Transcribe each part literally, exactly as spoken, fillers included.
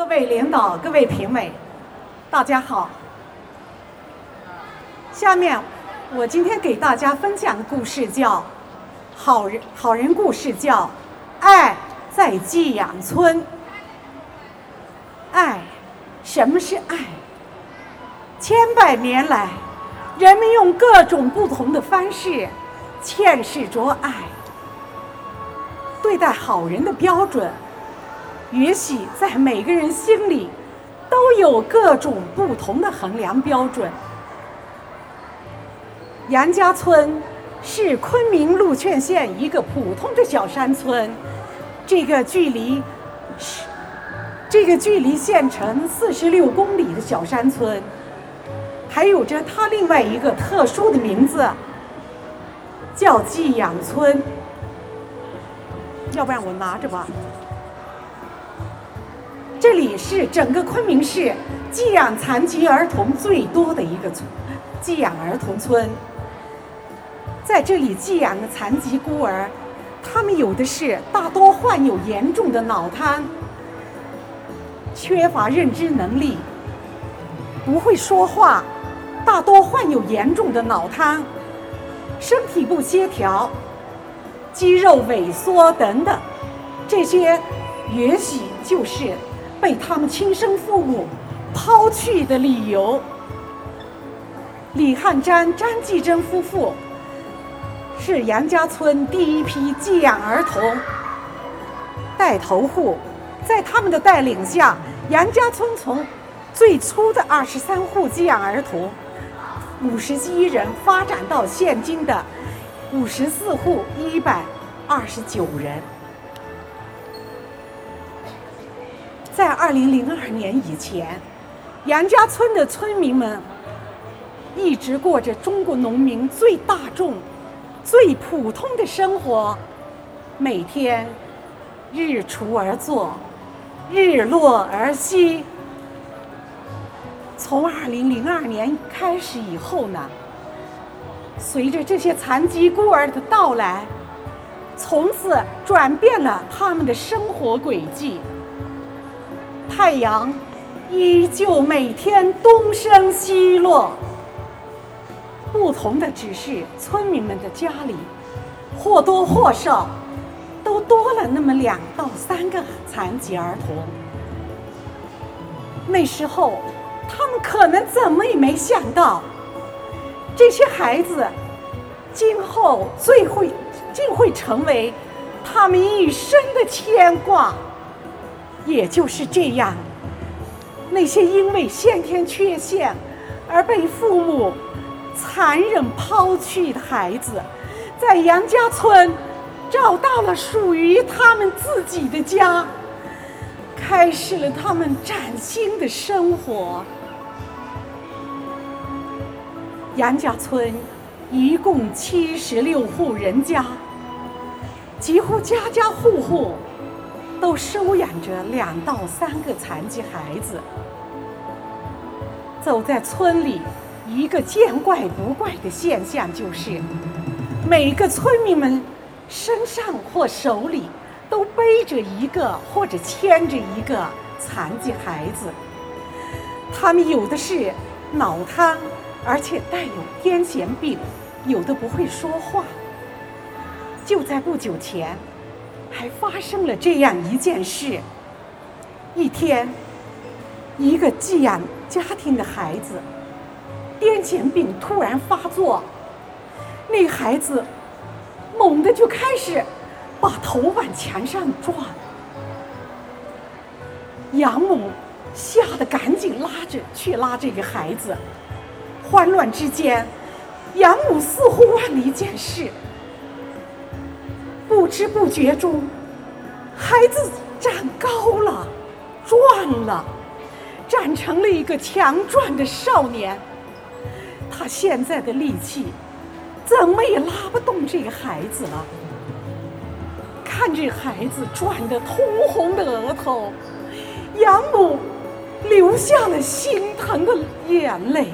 位领导、各位评委，大家好。下面我今天给大家分享的故事叫《好人好人故事》，叫《爱在寄养村》。爱，什么是爱？千百年来，人们用各种不同的方式诠释着爱。对待好人的标准，也许在每个人心里都有各种不同的衡量标准。杨家村是昆明鹿圈县一个普通的小山村，这个距离这个距离县城四十六公里的小山村，还有着它另外一个特殊的名字，叫寄养村。要不然我拿着吧。这里是整个昆明市寄养残疾儿童最多的一个寄养儿童村。在这里寄养的残疾孤儿，他们有的是大多患有严重的脑瘫，缺乏认知能力，不会说话，大多患有严重的脑瘫，身体不协调，肌肉萎缩等等，这些也许就是被他们亲生父母抛弃的理由。李汉章、张继珍夫妇是杨家村第一批寄养儿童带头户，在他们的带领下，杨家村从最初的二十三户寄养儿童五十一人发展到现今的五十四户一百二十九人。在二零零二年以前，杨家村的村民们一直过着中国农民最大众、最普通的生活，每天日出而作，日落而息。从二零零二年开始以后呢，随着这些残疾孤儿的到来，从此转变了他们的生活轨迹。太阳依旧每天东升西落，不同的只是村民们的家里或多或少都多了那么两到三个残疾儿童。那时候他们可能怎么也没想到，这些孩子今后最会竟会成为他们一生的牵挂。也就是这样，那些因为先天缺陷而被父母残忍抛弃的孩子，在杨家村找到了属于他们自己的家，开始了他们崭新的生活。杨家村一共七十六户人家，几乎家家户户都收养着两到三个残疾孩子。走在村里，一个见怪不怪的现象就是，每个村民们身上或手里都背着一个或者牵着一个残疾孩子。他们有的是脑瘫，而且带有癫痫病，有的不会说话。就在不久前，还发生了这样一件事。一天，一个寄养家庭的孩子癫痫病突然发作，那个孩子猛地就开始把头往墙上撞。养母吓得赶紧拉着去拉这个孩子，慌乱之间，养母似乎忘了一件事，不知不觉中，孩子长高了，壮了，长成了一个强壮的少年。他现在的力气怎么也拉不动这个孩子了。看着孩子转得通红的额头，养母流下了心疼的眼泪。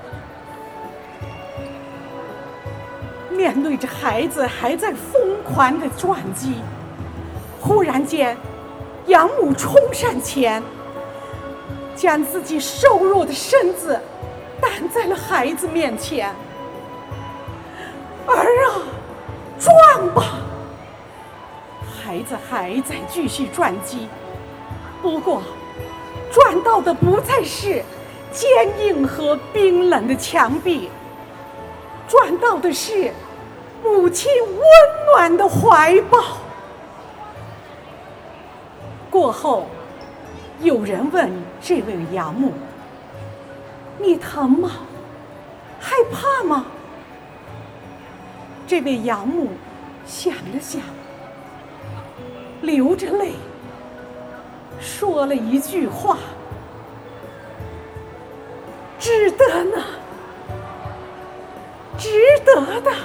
面对着孩子还在疯狂的撞击，忽然间，养母冲上前， 将自己瘦弱的身子担在了孩子面前。儿啊，转吧！孩子还在继续转机，不过转到的不再是坚硬和冰冷的墙壁，转到的是母亲温暖的怀抱。过后，有人问这位养母：“你疼吗？害怕吗？”这位养母想了想，流着泪说了一句话：“值得呢，值得的。”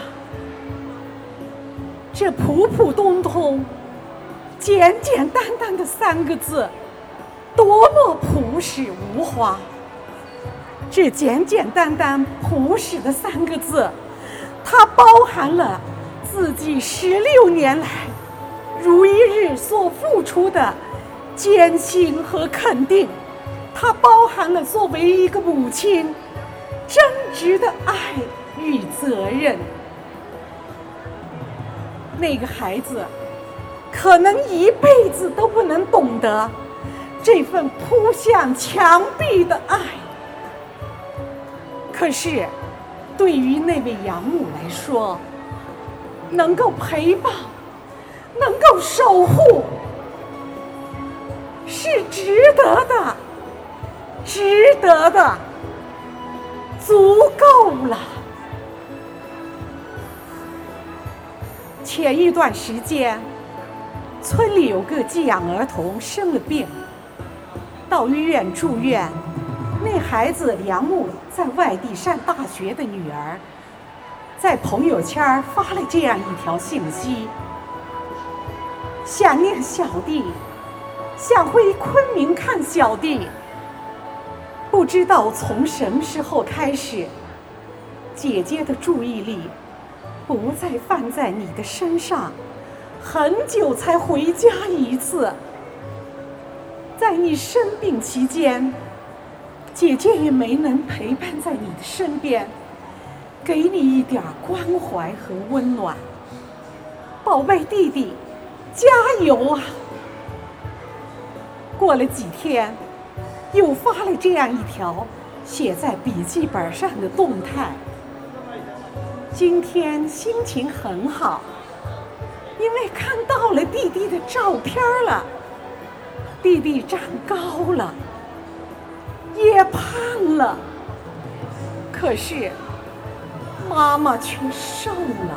这普普通通、简简单单的三个字，多么朴实无华！这简简单单、朴实的三个字，它包含了自己十六年来如一日所付出的艰辛和肯定，它包含了作为一个母亲真挚的爱与责任。那个孩子可能一辈子都不能懂得这份扑向墙壁的爱，可是对于那位养母来说，能够陪伴，能够守护，是值得的，值得的，足够了。前一段时间，村里有个寄养儿童生了病，到医院住院。那孩子养母在外地上大学的女儿，在朋友圈发了这样一条信息：想念小弟，想回昆明看小弟。不知道从什么时候开始，姐姐的注意力不再放在你的身上，很久才回家一次。在你生病期间，姐姐也没能陪伴在你的身边，给你一点关怀和温暖。宝贝弟弟，加油啊！过了几天，又发了这样一条写在笔记本上的动态：今天心情很好，因为看到了弟弟的照片了。弟弟长高了，也胖了，可是妈妈却瘦了。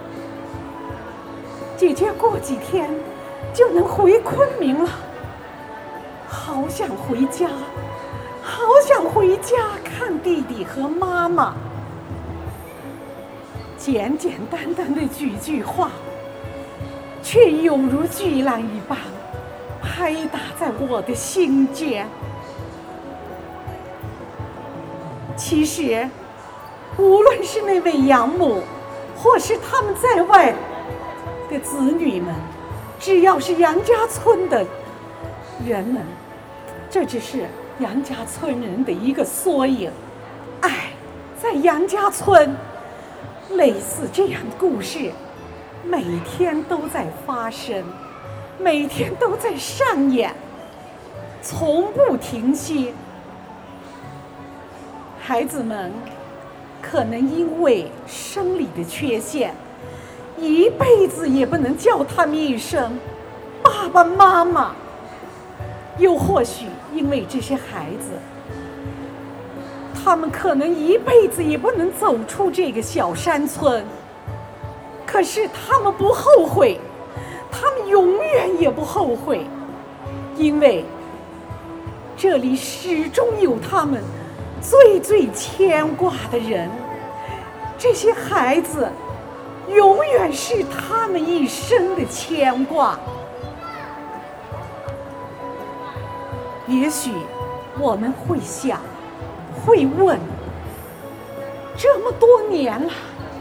姐姐过几天就能回昆明了，好想回家，好想回家看弟弟和妈妈。简简单单的几句话，却犹如巨浪一般拍打在我的心间。其实，无论是那位养母，或是他们在外的子女们，只要是杨家村的人们，这只是杨家村人的一个缩影。爱在杨家村，类似这样的故事每天都在发生，每天都在上演，从不停息。孩子们可能因为生理的缺陷，一辈子也不能叫他们一声爸爸妈妈，又或许因为这些孩子，他们可能一辈子也不能走出这个小山村。可是他们不后悔，他们永远也不后悔，因为这里始终有他们最最牵挂的人。这些孩子永远是他们一生的牵挂。也许我们会想，会问，这么多年了，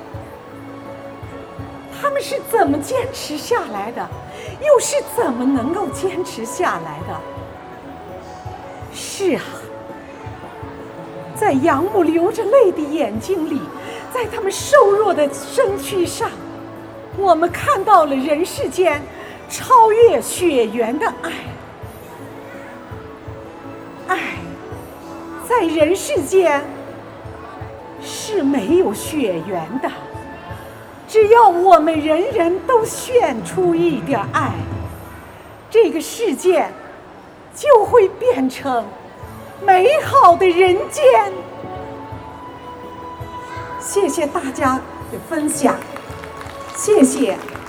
他们是怎么坚持下来的？又是怎么能够坚持下来的？是是啊，在养母流着泪的眼睛里，在他们瘦弱的身躯上，我们看到了人世间超越血缘的爱。爱在人世间是没有血缘的，只要我们人人都献出一点爱，这个世界就会变成美好的人间。谢谢大家的分享，谢谢。